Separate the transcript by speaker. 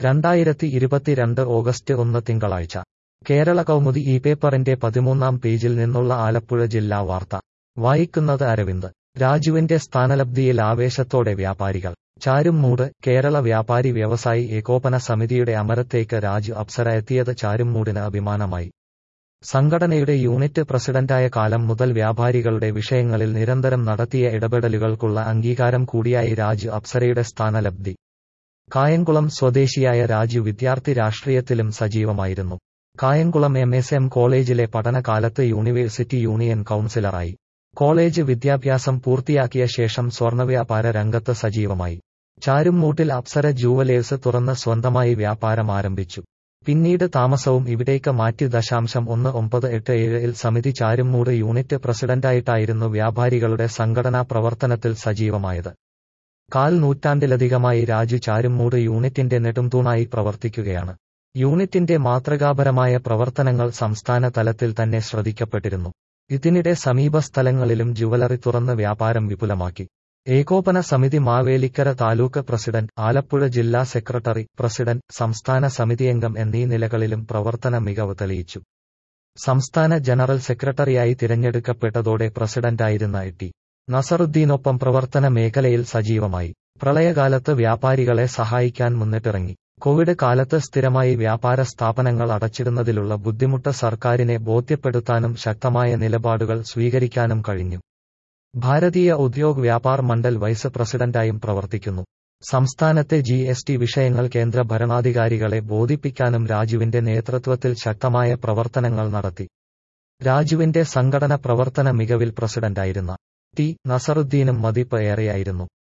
Speaker 1: 2022 August 1 തിങ്കളാഴ്ച കേരള കൗമുദി ഈ പേപ്പറിന്റെ 13-ാം പേജിൽ നിന്നുള്ള ആലപ്പുഴ ജില്ലാ വാർത്ത വായിക്കുന്നത് അരവിന്ദ്. രാജുവിന്റെ സ്ഥാനലബ്ധിയിൽ ആവേശത്തോടെ വ്യാപാരികൾ. ചാരുംമൂട്. കേരള വ്യാപാരി വ്യവസായി ഏകോപന സമിതിയുടെ അമരത്തേക്ക് രാജു അപ്സര എത്തിയത് ചാരുംമൂടിന് അഭിമാനമായി. സംഘടനയുടെ യൂണിറ്റ് പ്രസിഡന്റായ കാലം മുതൽ വ്യാപാരികളുടെ വിഷയങ്ങളിൽ നിരന്തരം നടത്തിയ ഇടപെടലുകൾക്കുള്ള അംഗീകാരം കൂടിയായി രാജു അപ്സരയുടെ സ്ഥാനലബ്ധി. കായംകുളം സ്വദേശിയായ രാജു വിദ്യാർത്ഥി രാഷ്ട്രീയത്തിലും സജീവമായിരുന്നു. കായംകുളം MSM കോളേജിലെ പഠനകാലത്ത് യൂണിവേഴ്സിറ്റി യൂണിയൻ കൗൺസിലറായി. കോളേജ് വിദ്യാഭ്യാസം പൂർത്തിയാക്കിയ ശേഷം സ്വർണ്ണവ്യാപാര രംഗത്ത് സജീവമായി. ചാരുംമൂട്ടിൽ അപ്സര ജൂവലേഴ്സ് തുറന്ന് സ്വന്തമായി വ്യാപാരം ആരംഭിച്ചു. പിന്നീട് താമസവും ഇവിടേക്ക് മാറ്റി. 1987-ൽ സമിതി ചാരുംമൂട് യൂണിറ്റ് പ്രസിഡന്റായിട്ടായിരുന്നു വ്യാപാരികളുടെ സംഘടനാ പ്രവർത്തനത്തിൽ സജീവമായത്. 1/4 നൂറ്റാണ്ടിലധികമായി രാജു ചാരുംമൂട് യൂണിറ്റിന്റെ നെടുംതൂണായി പ്രവർത്തിക്കുകയാണ്. യൂണിറ്റിന്റെ മാതൃകാപരമായ പ്രവർത്തനങ്ങൾ സംസ്ഥാന തലത്തിൽ തന്നെ ശ്രദ്ധിക്കപ്പെട്ടിരുന്നു. ഇതിനിടെ സമീപ സ്ഥലങ്ങളിലും ജുവലറി തുറന്ന് വ്യാപാരം വിപുലമാക്കി. ഏകോപന സമിതി മാവേലിക്കര താലൂക്ക് പ്രസിഡന്റ്, ആലപ്പുഴ ജില്ലാ സെക്രട്ടറി, പ്രസിഡന്റ്, സംസ്ഥാന സമിതിയംഗം എന്നീ നിലകളിലും പ്രവർത്തന മികവ് തെളിയിച്ചു. സംസ്ഥാന ജനറൽ സെക്രട്ടറിയായി തിരഞ്ഞെടുക്കപ്പെട്ടതോടെ പ്രസിഡന്റായിരുന്ന ടി. നസറുദ്ദീനൊപ്പം പ്രവർത്തന മേഖലയിൽ സജീവമായി. പ്രളയകാലത്ത് വ്യാപാരികളെ സഹായിക്കാൻ മുന്നിട്ടിറങ്ങി. കോവിഡ് കാലത്ത് സ്ഥിരമായി വ്യാപാര സ്ഥാപനങ്ങൾ അടച്ചിടുന്നതിലുള്ള ബുദ്ധിമുട്ട് സർക്കാരിനെ ബോധ്യപ്പെടുത്താനും ശക്തമായ നിലപാടുകൾ സ്വീകരിക്കാനും കഴിഞ്ഞു. ഭാരതീയ ഉദ്യോഗ് വ്യാപാർ മണ്ഡൽ വൈസ് പ്രസിഡന്റായും പ്രവർത്തിക്കുന്നു. സംസ്ഥാനത്തെ GST വിഷയങ്ങൾ കേന്ദ്ര ഭരണാധികാരികളെ ബോധിപ്പിക്കാനും രാജുവിന്റെ നേതൃത്വത്തിൽ ശക്തമായ പ്രവർത്തനങ്ങൾ നടത്തി. രാജുവിന്റെ സംഘടന പ്രവർത്തന മികവിൽ പ്രസിഡന്റായിരുന്ന ടി. നസറുദ്ദീനും മതിപ്പ് ഏറെയായിരുന്നു.